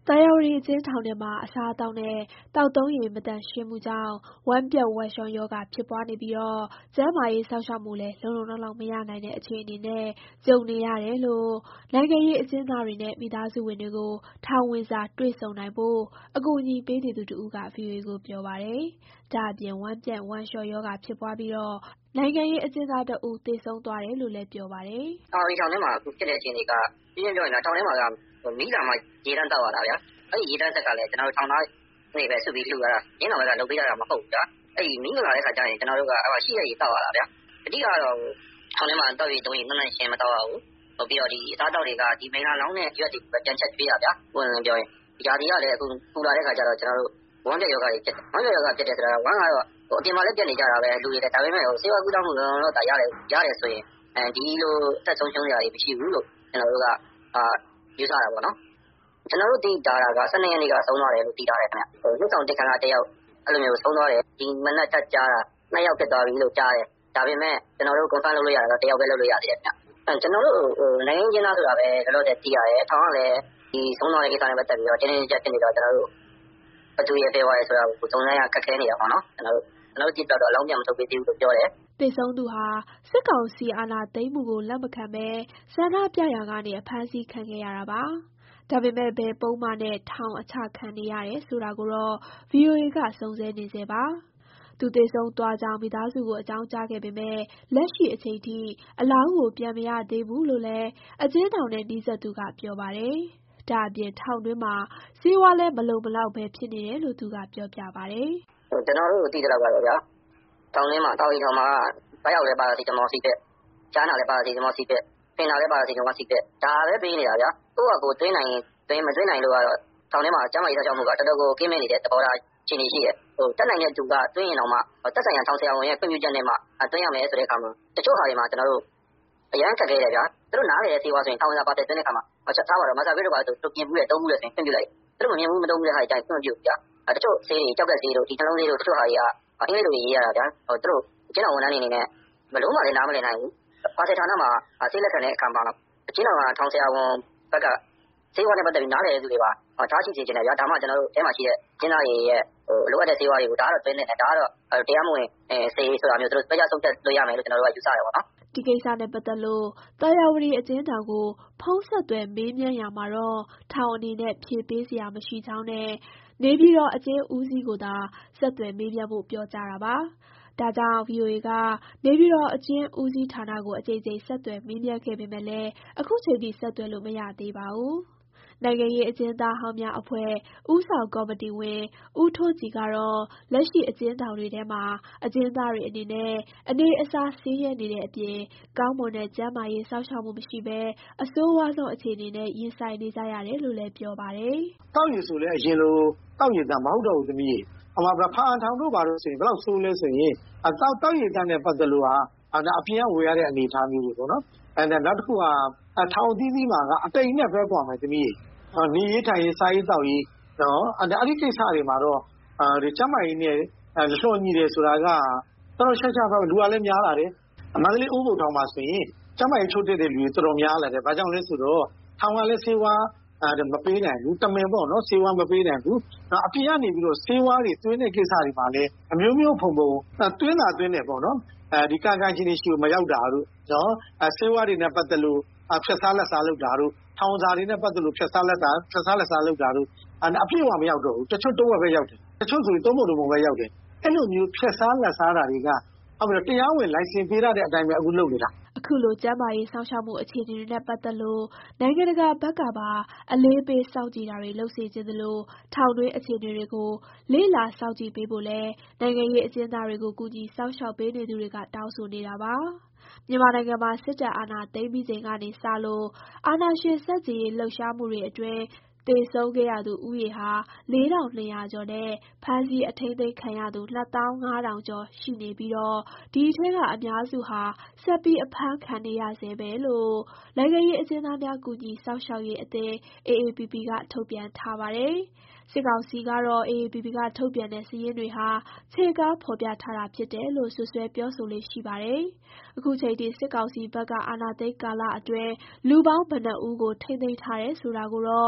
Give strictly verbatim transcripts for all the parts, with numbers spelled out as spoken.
တာယာဝတီအကျဉ်းထောင်ထဲမှာအစားအသောက်နဲ့သောက်သုံးရေမသန့်ရှင်းမှုကြောင့်ဝမ်းပျက်ဝမ်းလျောရောဂါဖြစ်ပွားနေပြီးတော့ကျန်းမာရေးစောင့်ရှောက်မှုလည်းလုံလုံလောက်လောက်မရနိုင်တဲ့အခြေအနေနဲ့ကြုံနေရတယ်လို့နိုင်ငံရေးအကျဉ်းသားတွေနဲ့မိသားစုဝင်တွေကိုထောင်ဝင်စာတွေ့ဆုံနိုင်ဖို့အကူအညီပေးနေသူတဦးက ဗွီအိုအေကိုပြောပါတယ်။ဒါ့အပြင်ဝမ်းပျက်ဝမ်းလျောရောဂါဖြစ်ပွားပြီးတော့နိုင်ငံရေးအကျဉ်းသားတဦးသေဆုံးသွားတယ်လို့လည်းပြောပါတယ်။ထောင်ရီထောင်ထဲမှာအခုဖြစ်တဲ့အခြေအနေကပြင်းပြပြောရင်ထောင်ထဲမှာကမိလာမှရေတန်းတောက်ရတာဗျာ။အဲ့ဒီရေတန်းဆက်ကလည်းကျွန်တော်တို့ထောင်သားတွေပဲစုပြီးလှူရတာရင်းတော်ဘက်ကလုပ်ပေးရတာမဟုတ်ဘူးဗျာ။အဲ့ဒီမိလာတဲ့ခါကျရင်ကျွန်တော်တို့ကအဲ့ရှိရရေတောက်ရတာဗျာ။အဓိကတော့ထောင်ထဲမှာတောက်ရီတုံးရီနှံ့နှံ့ရှင်းမတောက်ရဘူး။ဟုတ်ပြီးတော့ဒီအသားတောက်တွေကဒီမိလာလောင်းနဲ့ရွက်တွေပဲပြန်ချက်ပေးရဗျာ။ဝင်ဝင်ပြောရင်ဒီຢာဒီကလည်းအခုပူလာတဲ့ခါကျတော့ကျွန်တော်တို့ဝမ်းပြယောဂတွေဖြစ်တယ်။ဝမ်းပြယောဂဖြစ်တယ်ဆိုတာဝမ်းကတော့ဟိုအပြင်မှာလည်းပြက်နေကြတာပဲလူတွေလည်းဒါပေမဲ့ဟိုစေဝါကူတောင်းမှုလုံးတော့ဒါရတယ်ရတယ်ဆိုရင်အဲဒီလိုတက်ဆုံးရှုံးကြရည်မရှိဘူးလို့ကျွန်တော်တို့ကအာယူဆတာပေါ့နော်ကျွန်တော်တို့သိတာကဆယ်နှစ်ရက်နေ့ကဆုံးသွားတယ်လို့သိထားတယ်ခင်ဗျဟိုနှစ်ဆောင်တက်ခါကတယောက်အဲ့လိုမျိုးဆုံးသွားတယ်ဒီမနက်တက်ကြားတာနှစ်ယောက်ဖြစ်သွားပြီလို့ကြားတယ်ဒါပေမဲ့ကျွန်တော်တို့ confirm လုပ်လို့ရတာတော့တယောက်ပဲလုပ်လို့ရသေးတယ်ခင်ဗျအဲကျွန်တော်တို့ဟိုနိုင်ငံချင်းသားဆိုတာပဲလောလောဆယ်သိရတယ်ထောင်ကလည်းဒီဆုံးသွားတဲ့ကိစ္စနဲ့ပတ်သက်ပြီးတော့တင်းတင်းကြပ်ကြပ်ဖြစ်နေတော့ကျွန်တော်တို့ဘသူရဲ့ပြောရဲဆိုတာကိုသုံးနိုင်ရခက်ခဲနေတာပေါ့နော်ကျွန်တော်တို့ကျွန်တော်တို့ကြည့်တော့အလုံးပြမထုတ်ပေးသေးဘူးလို့ပြောတယ်သေဆုံးသူဟာစစ်ကောင်စီအာဏာသိမ်းမှုကိုလက်မခံဘဲဆန္ဒပြရာကနေအဖမ်းဆီးခံခဲ့ရတာပါ။ဒါပေမဲ့ဘယ်ပုံမှန်နဲ့ထောင်အချခံနေရတယ်ဆိုတာကိုတော့ ဗွီအိုအေကစုံစမ်းနေစေပါ။သူသေဆုံးသွားကြောင်းမိသားစုကိုအကြောင်းကြားခဲ့ပေမဲ့လက်ရှိအချိန်ထိအလောင်းကိုပြန်မရသေးဘူးလို့လည်းအကျဉ်းထောင်နဲ့နီးစပ်သူကပြောပါတယ်။ဒါအပြင်ထောင်တွင်းမှာဆေးဝါးလည်းမလုံမလောက်ပဲဖြစ်နေတယ်လို့သူကပြောပြပါတယ်။ကျွန်တော်တို့သိကြတော့ပါဗျာ။ထောင်ထဲမှာတောက်ရီထောင်မှာဘက်ရောက်လဲပါစီတမောစီဖြစ်ကြားနာလဲပါစီတမောစီဖြစ်ပင်လာလဲပါစီတမောစီဖြစ်ဒါပဲပေးနေတာဗျာကိုယ့်ကကိုသွင်းနိုင်သွင်းမသွင်းနိုင်လို့ကတော့ထောင်ထဲမှာကျမကြီးဆောက်မှုကတော်တော်ကိုကင်းမဲ့နေတဲ့သဘောထားချင်းနေရှိရဲ့ဟိုတက်နိုင်တဲ့သူကသွင်းရင်တော့မှတက်ဆိုင်ရာထောင်ဆရာဝန်ရဲ့ခွင့်ပြုချက်နဲ့မှသွင်းရမယ်ဆိုတဲ့အခါမှာတချို့ဟာတွေမှာကျွန်တော်တို့အရန်ခက်ခဲတယ်ဗျာသူတို့နားလေတဲ့ဆေးဝါးဆိုရင်ထောင်ဝင်စာပါတဲ့သွင်းတဲ့အခါမှာချက်ထားပါတော့မဆာဘေးတို့ကသူပြင်ဘူးတဲ့တုံးဘူးတဲ့ဆိုရင်ခွင့်ပြုလိုက်သူတို့မမြင်ဘူးမတုံးဘူးတဲ့ဟာအတိုင်းခွင့်ပြုဗျာတချို့ဆေးတွေကြောက်ကဆေးတို့ဒီနှလုံးဆေးတို့တချို့ဟာတွေကအင်္ဂလိပ်လိုရေးရတာဗျာဟိုသူတို့ကျင်းတော်ဝန်ထမ်းနေနေနဲ့မလုံးမလည်းနားမလည်နိုင်ဘူး။ပါစေဌာနမှာဆေးလက်ခံတဲ့အခါမှာအကျဉ်းတော်ကထောင်ဆရာဝန်ဘက်ကဆေးဝါးနဲ့ပတ်သက်ပြီးနားလည်တဲ့သူတွေပါထားရှိစေချင်တယ်ဗျာဒါမှကျွန်တော်တို့အဲမှာရှိတဲ့ကျင်းသားတွေရဲ့ဟိုလိုအပ်တဲ့ဆေးဝါးတွေကိုဒါကတော့တွင်းနေတယ်ဒါကတော့တရားမဝင်ဆေးဆိုတာမျိုးသူတို့ပြကြဆုံးဖြတ်လို့ရမယ်လို့ကျွန်တော်တို့ကယူဆတယ်ပေါ့နော်ဒီကိစ္စနဲ့ပတ်သက်လို့တာယာဝတီအကျဉ်းထောင်ကိုဖုံးဆက်သွယ်မေးမြန်းရမှာတော့ထောင်အနေနဲ့ဖြေပေးစရာမရှိကြောင်းနဲ့နေပြည်တော်အကျဉ်းဦးစီးကိုသာဆက်သွယ်မေးမြန်းဖို့ပြောကြတာပါဒါကြောင့် ဗွီအိုအေကနေပြည်တော်အကျဉ်းဦးစီးဌာနကိုအကြိမ်ကြိမ်ဆက်သွယ်မေးမြန်းခဲ့ပေမဲ့လည်းအခုချိန်ထိဆက်သွယ်လို့မရသေးပါဘူး။နိုင်ငံရေးအကျဉ်းသားဟောင်းများအဖွဲ့ဦးဆောင်ကော်မတီဝင်ဦးထွန်းကြည်ကတော့လက်ရှိအကျဉ်းထောင်တွေထဲမှာအကျဉ်းသားတွေအနေနဲ့အနေအစားဆင်းရဲနေတဲ့အပြင်ကောင်းမွန်တဲ့ကျန်းမာရေးစောင့်ရှောက်မှုမရှိဘဲအဆိုးဝါးဆုံးအခြေအနေနဲ့ရင်ဆိုင်နေကြရတယ်လို့လည်းပြောပါတယ်။တောက်ရည်ဆိုလည်းအရင်လိုတောက်ရည်သားမဟုတ်တော့ဘူးသမီးအမှားဖာအထောင်တို့ဘာလို့ဆိုရင်ဘယ်တော့ဆိုးလဲဆိုရင်အတောက်တောက်ရည်တန်းနဲ့ပတ်သက်လို့ဟာအပြင်ကဝေရတဲ့အနေအထားမျိုးတွေပေါ့နော်အဲနောက်တစ်ခုကအထောင်သီးသီးမှာကအတိမ်နဲ့ပဲပွားမယ်သမီးနေရေးထိုင်ရေးစားရေးတောက်ရေးနော်အဲ့ဒီကိစ္စတွေမှာတော့အဲဒီကျမကြီးနဲ့လှော်ညီတယ်ဆိုတာကတော်တော်ချက်ချပါလူကလည်းများလာတယ်အမန္တလေးဥပုပ်ထောင်မှာဆိုရင်ကျမကြီးချိုးတက်တဲ့လူတွေတော်တော်များလာတယ်ဘာကြောင့်လဲဆိုတော့ထောင်ကလည်းဆေးဝါးအဲမပေးနိုင်ဘူးတမင်ပေါ့နော်ဆေးဝါးမပေးနိုင်ဘူးနောက်အပြင်ကနေပြီးတော့ဆေးဝါးတွေသွင်းတဲ့ကိစ္စတွေမှာလည်းအမျိုးမျိုးဖုံဖုံသွင်းတာသွင်းတယ်ပေါ့နော်အဲဒီကကန်ချင်းတွေရှိကိုမရောက်တာတို့နော်အဲဆေးဝါးတွေနဲ့ပတ်သက်လို့ဖြတ်စားလက်စားလုပ်တာတို့ထောင်စာတွေနဲ့ပတ်သက်လို့ဖြတ်စားလက်စားဖြတ်စားလက်စားလုပ်တာတို့အပြည့်အဝမရောက်တော့ဘူးတချို့တော့ပဲရောက်တယ်တချို့ဆိုရင်သုံးဖို့တော့ပဲရောက်တယ်အဲ့လိုမျိုးဖြတ်စားလက်စားတာတွေကဟုတ်ပြီတရားဝင်လိုင်စင်ပေးရတဲ့အတိုင်းပဲအခုလုပ်နေတာအခုလိုကျန်းမာရေးစောင့်ရှောက်မှုအခြေအနေတွေနဲ့ပတ်သက်လို့နိုင်ငံတကာဘက်ကပါအလေးပေးစောင့်ကြည့်တာတွေလုပ်စေချင်သလိုထောင်တွင်းအခြေအနေတွေကိုလေ့လာစောင့်ကြည့်ပေးဖို့လဲနိုင်ငံရေးအကျဉ်းသားတွေကိုကူညီစောင့်ရှောက်ပေးနေသူတွေကတောင်းဆိုနေတာပါမြန်မာနိုင်ငံမှာစစ်တပ်အာဏာသိမ်းပြီးချိန်ကနေစလို့အာဏာရှင်ဆန့်ကျင်ရေးလှုပ်ရှားမှုတွေအတွင်းသေဆုံးခဲ့ရသူဦးရေဟာလေးထောင်နှစ်ရာကျော်နဲ့ဖမ်းဆီးအထိန်းသိမ်းခံရသူနှစ်သောင်းငါးထောင်ကျော်ရှိနေပြီးတော့ဒီထဲကအများစုဟာဆက်ပြီးအဖမ်းခံနေရဆဲပဲလို့နိုင်ငံရေးအကျဉ်းသားများကူညီစောင့်ရှောက်ရေးအသင်း အေအေပီပီ ကထုတ်ပြန်ထားပါတယ်။စစ်ကောင်စီကတော့ အေအေပီပီ ကထုတ်ပြန်တဲ့စာရင်းတွေဟာခြေကားဖော်ပြထားတာဖြစ်တယ်လို့စွပ်စွဲပြောဆိုလေ့ရှိပါတယ်။အခုချိန်ထိစစ်ကောင်စီဘက်ကအာဏာသိမ်းကာလအတွင်းလူပေါင်းဘယ်နှဦးကိုထိန်းသိမ်းထားတယ်ဆိုတာကိုတော့တ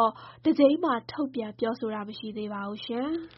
တစ်ကြိမ်မှထုတ်ပြန်ပြောဆိုတာမရှိသေးပါဘူးရှင်။